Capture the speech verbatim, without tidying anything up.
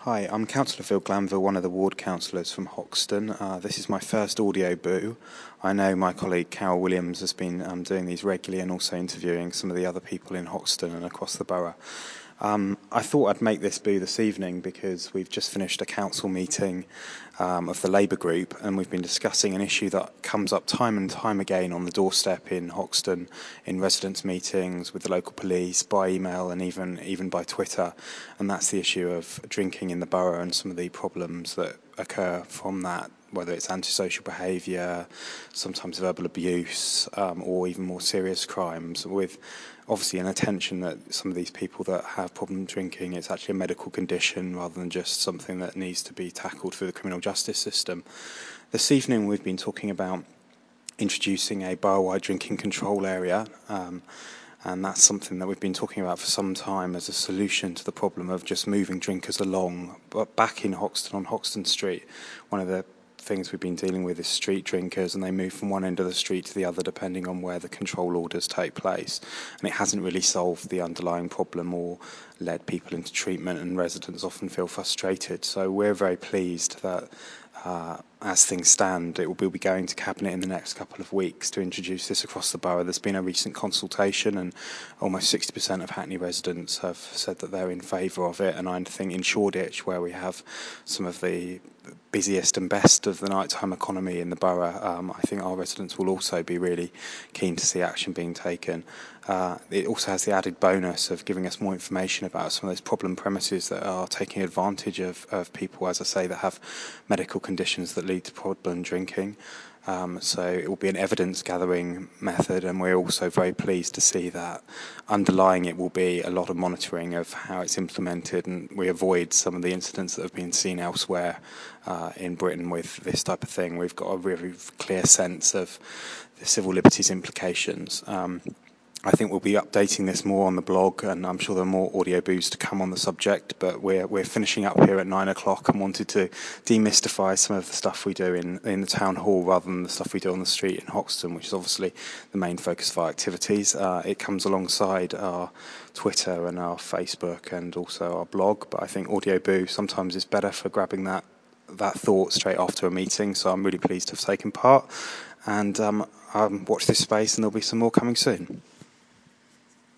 Hi, I'm Councillor Phil Glanville, one of the ward councillors from Hoxton. Uh, this is my first audio boo. I know my colleague Carol Williams has been um, doing these regularly and also interviewing some of the other people in Hoxton and across the borough. Um, I thought I'd make this boo this evening because we've just finished a council meeting um, of the Labour group, and we've been discussing an issue that comes up time and time again on the doorstep in Hoxton, in residents' meetings, with the local police, by email and even even by Twitter, and that's the issue of drinking in the borough and some of the problems that occur from that, whether it's antisocial behaviour, sometimes verbal abuse, um, or even more serious crimes, with obviously an attention that some of these people that have problem drinking, it's actually a medical condition rather than just something that needs to be tackled through the criminal justice system. This evening we've been talking about introducing a borough-wide drinking control area, um, and that's something that we've been talking about for some time as a solution to the problem of just moving drinkers along. But back in Hoxton, on Hoxton Street, one of the things we've been dealing with is street drinkers, and they move from one end of the street to the other depending on where the control orders take place, and it hasn't really solved the underlying problem or led people into treatment, and residents often feel frustrated. So we're very pleased that uh, as things stand, it will be going to Cabinet in the next couple of weeks to introduce this across the borough. There's been a recent consultation, and almost sixty percent of Hackney residents have said that they're in favour of it, and I think in Shoreditch, where we have some of the busiest and best of the nighttime economy in the borough, um, I think our residents will also be really keen to see action being taken. Uh, it also has the added bonus of giving us more information about some of those problem premises that are taking advantage of, of people, as I say, that have medical conditions that lead to problem drinking. Um, so it will be an evidence-gathering method, and we're also very pleased to see that underlying it will be a lot of monitoring of how it's implemented, and we avoid some of the incidents that have been seen elsewhere uh, in Britain with this type of thing. We've got a really clear sense of the civil liberties implications. Um, I think we'll be updating this more on the blog, and I'm sure there are more audio boos to come on the subject, but we're we're finishing up here at nine o'clock and wanted to demystify some of the stuff we do in, in the town hall rather than the stuff we do on the street in Hoxton, which is obviously the main focus of our activities. Uh, it comes alongside our Twitter and our Facebook and also our blog, but I think audio boo sometimes is better for grabbing that that thought straight after a meeting, so I'm really pleased to have taken part, and um, um, watch this space and there'll be some more coming soon.